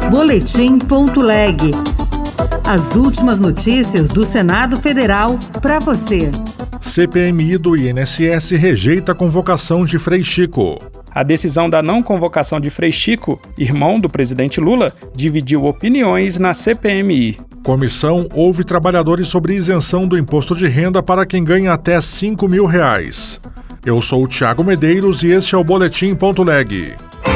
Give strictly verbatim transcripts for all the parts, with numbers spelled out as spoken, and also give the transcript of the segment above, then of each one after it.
Boletim ponto leg. As últimas notícias do Senado Federal para você. C P M I do I N S S rejeita a convocação de Frei Chico. A decisão da não convocação de Frei Chico, irmão do presidente Lula, dividiu opiniões na C P M I. Comissão ouve trabalhadores sobre isenção do imposto de renda para quem ganha até cinco mil reais. Eu sou o Thiago Medeiros e este é o Boletim ponto leg.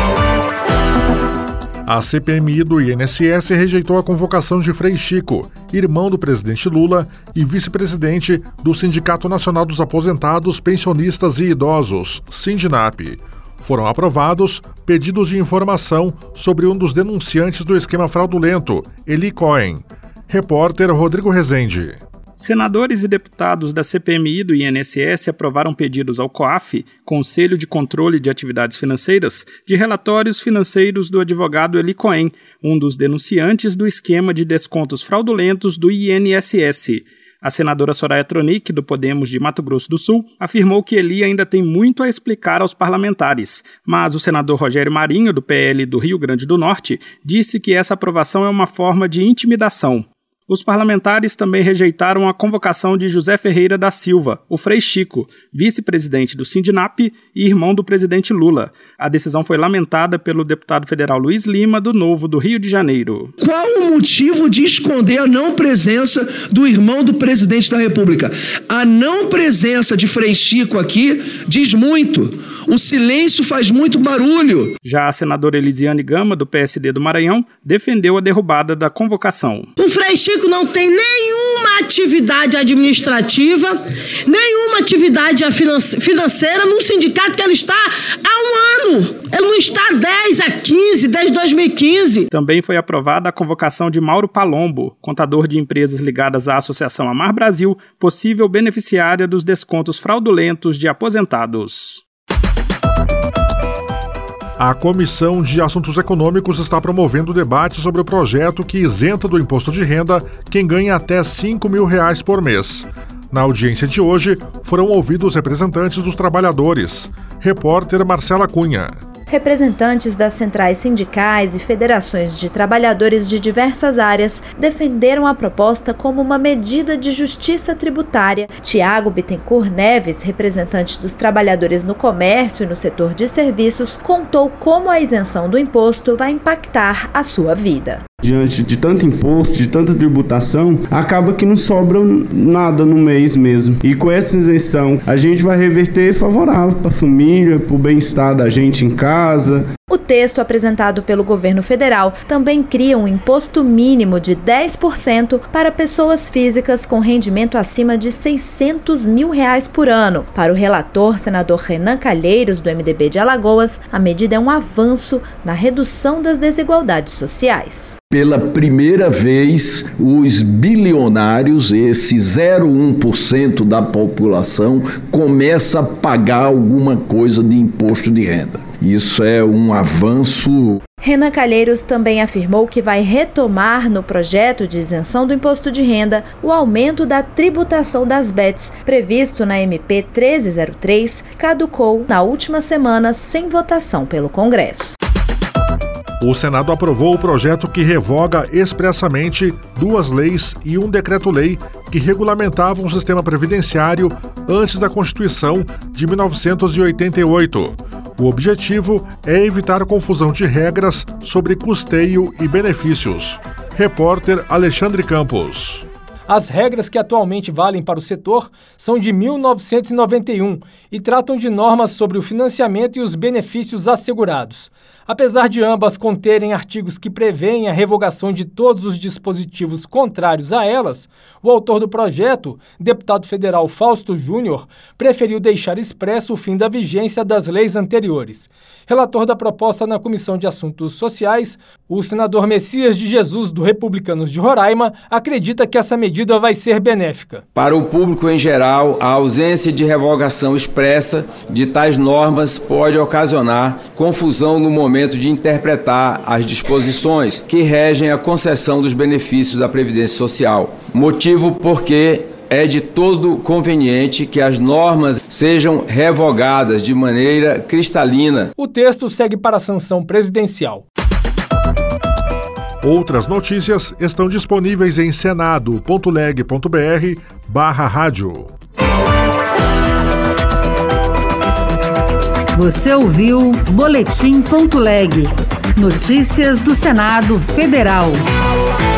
A C P M I do I N S S rejeitou a convocação de Frei Chico, irmão do presidente Lula e vice-presidente do Sindicato Nacional dos Aposentados, Pensionistas e Idosos, Sindinap. Foram aprovados pedidos de informação sobre um dos denunciantes do esquema fraudulento, Eli Cohen. Repórter Rodrigo Rezende. Senadores e deputados da C P M I do I N S S aprovaram pedidos ao COAF, Conselho de Controle de Atividades Financeiras, de relatórios financeiros do advogado Eli Cohen, um dos denunciantes do esquema de descontos fraudulentos do I N S S. A senadora Soraya Tronic, do Podemos de Mato Grosso do Sul, afirmou que Eli ainda tem muito a explicar aos parlamentares, mas o senador Rogério Marinho, do P L do Rio Grande do Norte, disse que essa aprovação é uma forma de intimidação. Os parlamentares também rejeitaram a convocação de José Ferreira da Silva, o Frei Chico, vice-presidente do Sindinap e irmão do presidente Lula. A decisão foi lamentada pelo deputado federal Luiz Lima, do Novo do Rio de Janeiro. Qual o motivo de esconder a não presença do irmão do presidente da República? A não presença de Frei Chico aqui diz muito. O silêncio faz muito barulho. Já a senadora Elisiane Gama, do P S D do Maranhão, defendeu a derrubada da convocação. O Frei Chico não tem nenhuma atividade administrativa, nenhuma atividade financeira num sindicato que ele está há um ano. Ele não está há dez, a quinze, desde dois mil e quinze. Também foi aprovada a convocação de Mauro Palombo, contador de empresas ligadas à Associação Amar Brasil, possível beneficiária dos descontos fraudulentos de aposentados. A Comissão de Assuntos Econômicos está promovendo o debate sobre o projeto que isenta do imposto de renda quem ganha até cinco mil reais por mês. Na audiência de hoje, foram ouvidos representantes dos trabalhadores. Repórter Marcela Cunha. Representantes das centrais sindicais e federações de trabalhadores de diversas áreas defenderam a proposta como uma medida de justiça tributária. Tiago Bittencourt Neves, representante dos trabalhadores no comércio e no setor de serviços, contou como a isenção do imposto vai impactar a sua vida. Diante de tanto imposto, de tanta tributação, acaba que não sobra nada no mês mesmo. E com essa isenção, a gente vai reverter favorável para a família, para o bem-estar da gente em casa. O texto apresentado pelo governo federal também cria um imposto mínimo de dez por cento para pessoas físicas com rendimento acima de seiscentos mil reais por ano. Para o relator, senador Renan Calheiros, do M D B de Alagoas, a medida é um avanço na redução das desigualdades sociais. Pela primeira vez, os bilionários, esse zero vírgula um por cento da população, começa a pagar alguma coisa de imposto de renda. Isso é um avanço. Renan Calheiros também afirmou que vai retomar no projeto de isenção do imposto de renda o aumento da tributação das B E Ts, previsto na M P treze zero três, caducou na última semana sem votação pelo Congresso. O Senado aprovou o projeto que revoga expressamente duas leis e um decreto-lei que regulamentavam o sistema previdenciário antes da Constituição de mil novecentos e oitenta e oito. O objetivo é evitar confusão de regras sobre custeio e benefícios. Repórter Alexandre Campos. As regras que atualmente valem para o setor são de mil novecentos e noventa e um e tratam de normas sobre o financiamento e os benefícios assegurados. Apesar de ambas conterem artigos que prevêem a revogação de todos os dispositivos contrários a elas, o autor do projeto, deputado federal Fausto Júnior, preferiu deixar expresso o fim da vigência das leis anteriores. Relator da proposta na Comissão de Assuntos Sociais, o senador Messias de Jesus, do Republicanos de Roraima, acredita que essa medida vai ser benéfica. Para o público em geral, a ausência de revogação expressa de tais normas pode ocasionar confusão no momento de interpretar as disposições que regem a concessão dos benefícios da Previdência Social. Motivo porque é de todo conveniente que as normas sejam revogadas de maneira cristalina. O texto segue para a sanção presidencial. Outras notícias estão disponíveis em senado ponto leg ponto br barra rádio. Você ouviu Boletim ponto leg. Notícias do Senado Federal.